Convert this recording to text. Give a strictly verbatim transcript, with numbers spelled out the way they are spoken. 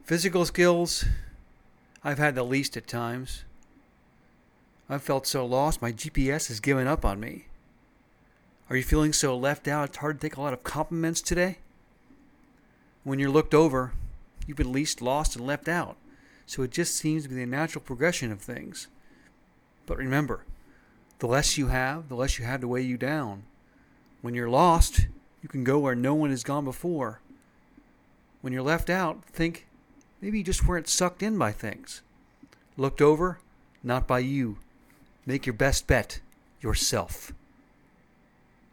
Physical skills, I've had the least at times. I've felt so lost, my G P S has given up on me. Are you feeling so left out, it's hard to take a lot of compliments today? When you're looked over, you've been least lost and left out. So it just seems to be the natural progression of things. But remember, the less you have, the less you have to weigh you down. When you're lost, you can go where no one has gone before. When you're left out, think maybe you just weren't sucked in by things. Looked over, not by you. Make your best bet yourself.